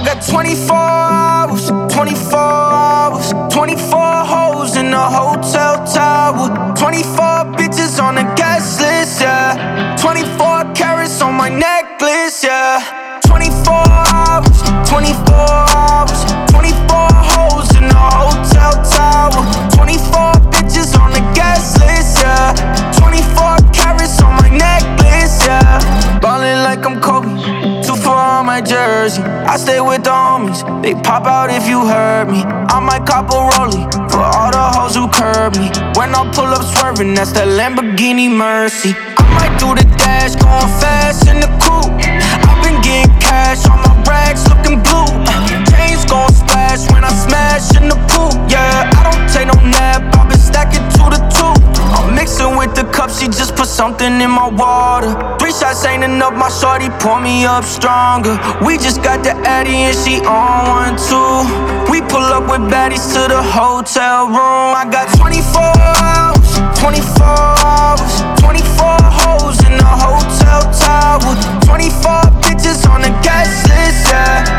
got 24 hours, 24 hours, 24 hoes in the hotel tower, 24 bitches on the guest list, yeah. 24 carats on my necklace, yeah. 24 hours, 24 hours, 24 hoes in the hotel tower, 24 bitches on the guest list, yeah. 24 carats on my necklace, yeah. Ballin' like I'm Kobe, 2-4 on my jersey. I stay with the homies, they pop out if you heard me. I might cop a rollie for all the hoes who curb me. When I pull up swerving, that's that Lamborghini Mercy. I might do the dash, going fast in the coupe. I've been getting cash on my racks, looking blue. Chains gon' splash when I smash in the pool. Yeah, I don't take no nap, I've been stacking 2 to 2. I'm mixing with the cup, she just put something in my water. 3 shots ain't enough, my shorty pour me up stronger. We just got the Addy and she on 1 too. We pull up with baddies to the hotel room. I got 24 hours, 24 hours, 24 hoes in the hotel tower, 24 bitches on the guest list, yeah.